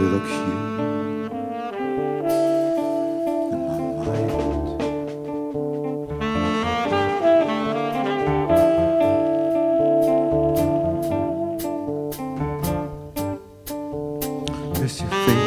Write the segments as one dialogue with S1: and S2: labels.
S1: little cue in my mind. Miss your face.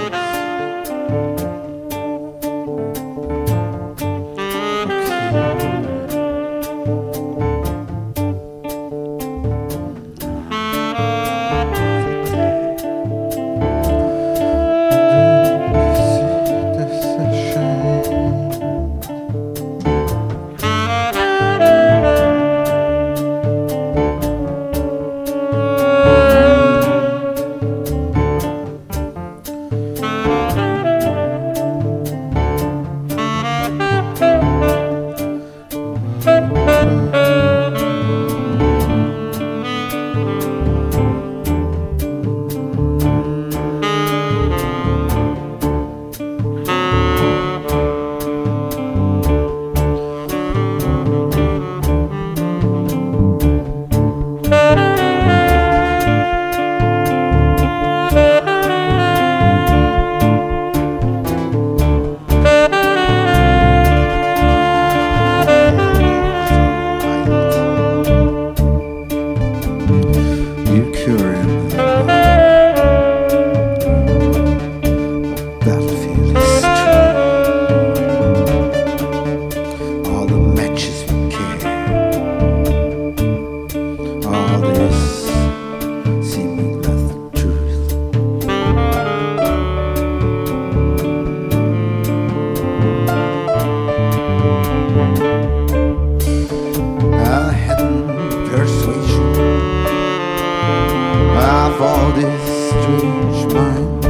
S1: All these strange minds,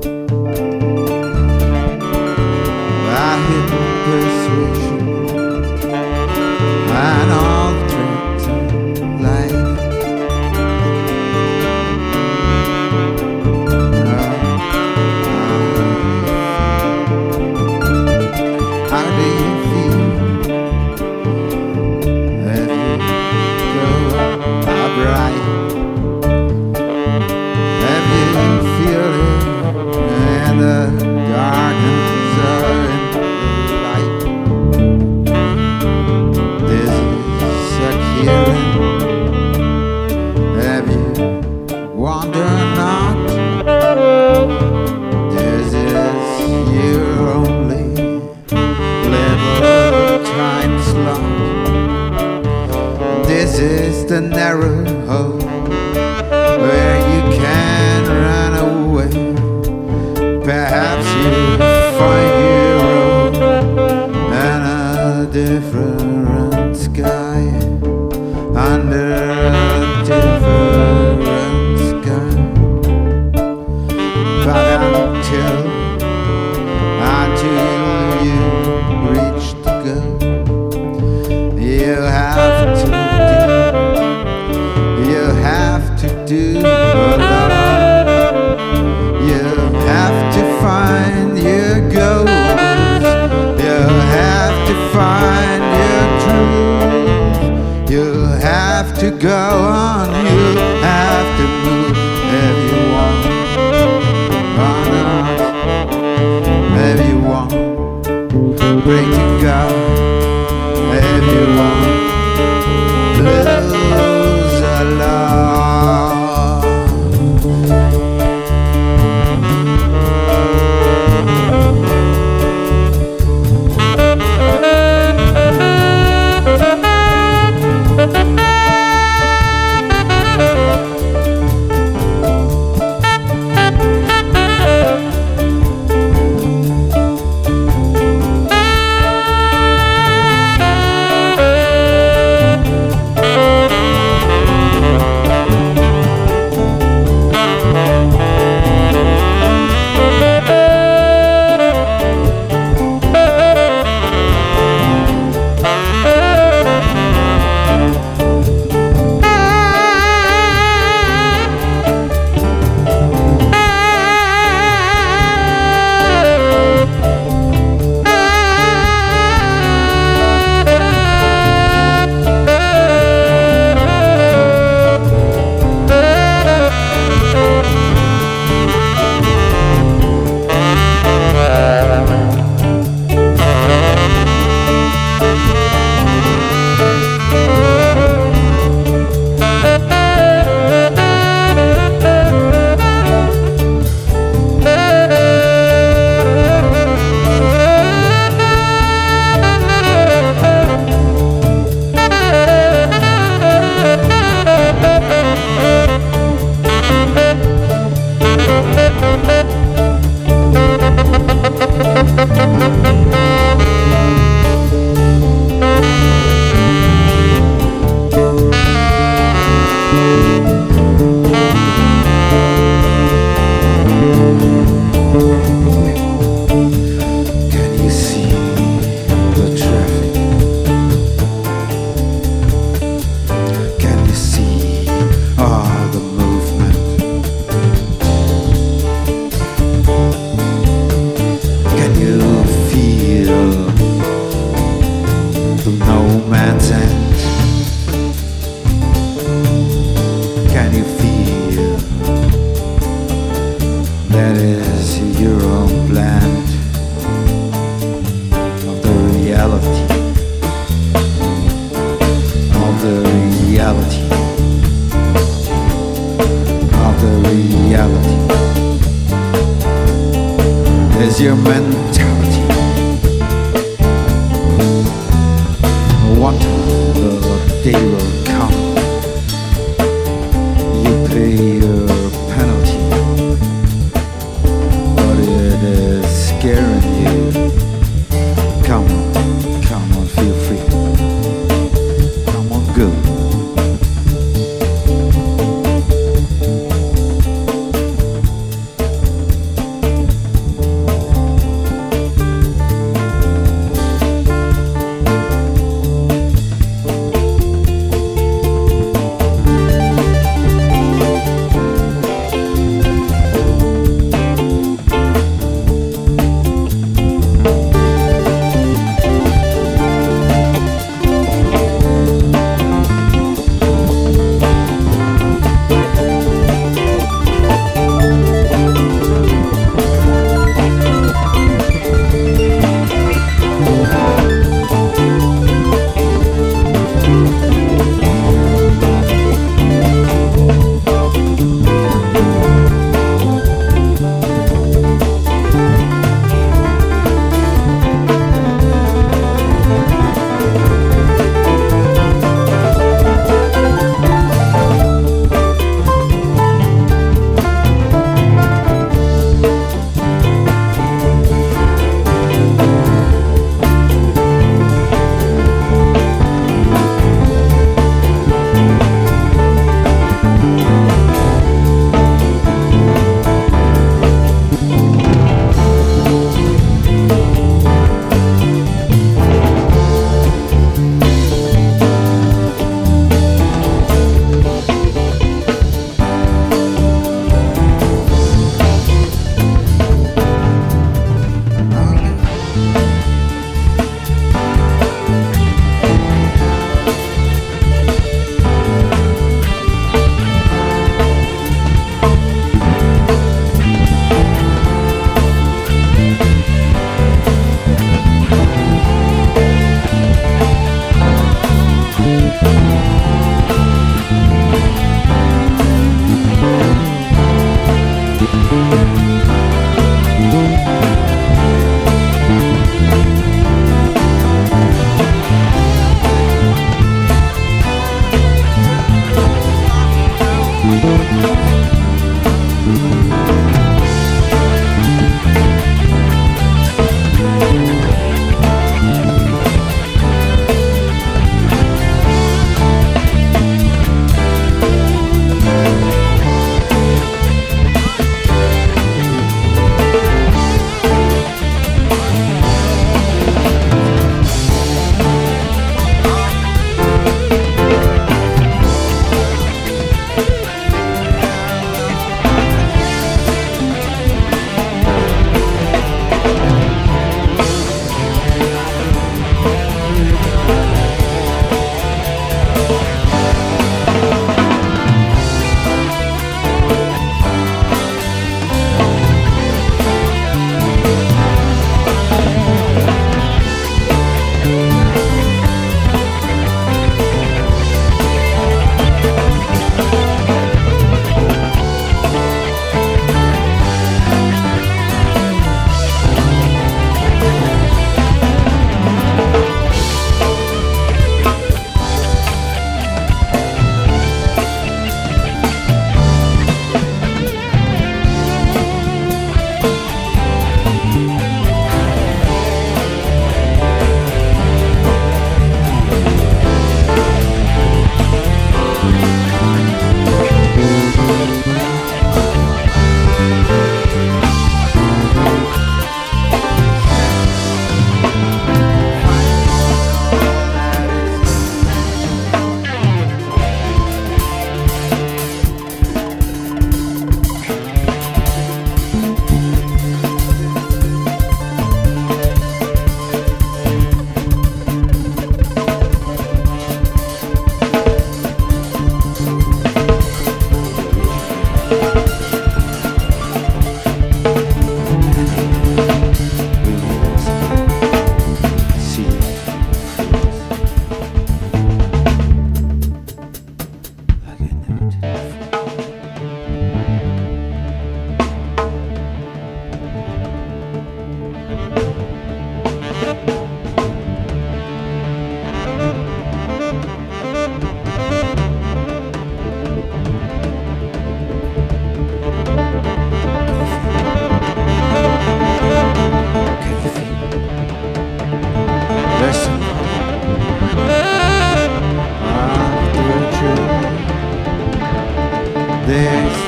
S1: I hid persuasion and all the threats of life. How do you feel if you go upright? And the darkness or in the light. This is a healing. Have you wandered not? This is your only little time slot. This is the narrow hole where you can run away. Perhaps you find your own and a different sky, under a different sky. But until you reach the goal, you have to do a lot. You have to find your goals. You have to find your truth. You have to go on. You have to move if you want. Or not, if you want. Pray to God if you want. Lose a lot. your mentality? One time the day will come, you pay your penalty, but it is scaring you. Come on, feel free. Come on, go.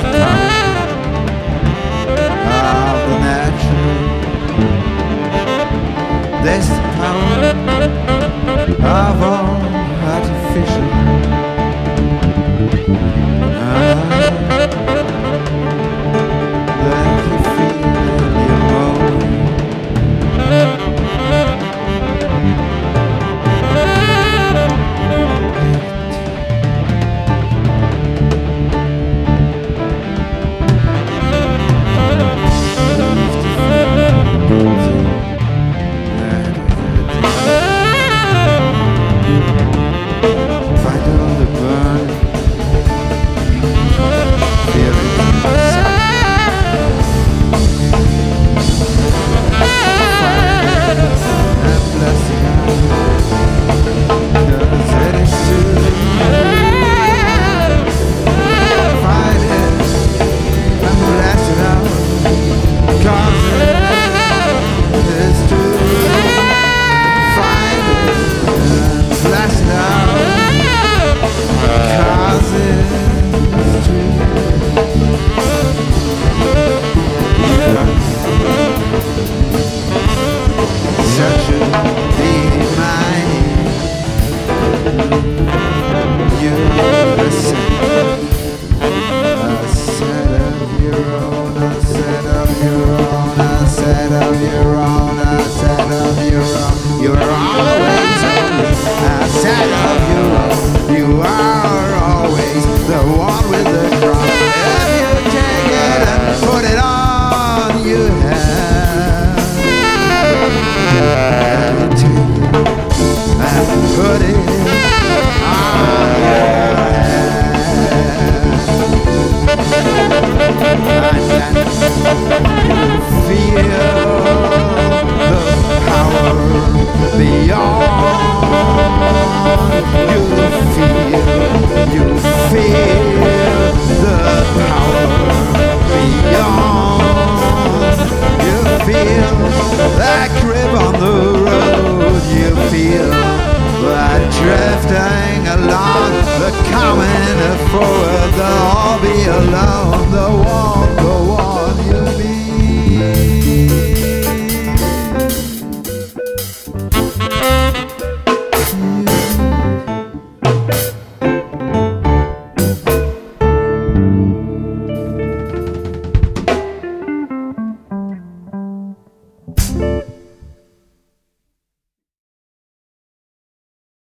S1: power of the natural. There's the power of all artificial. That you feel in your bone.
S2: Thank you.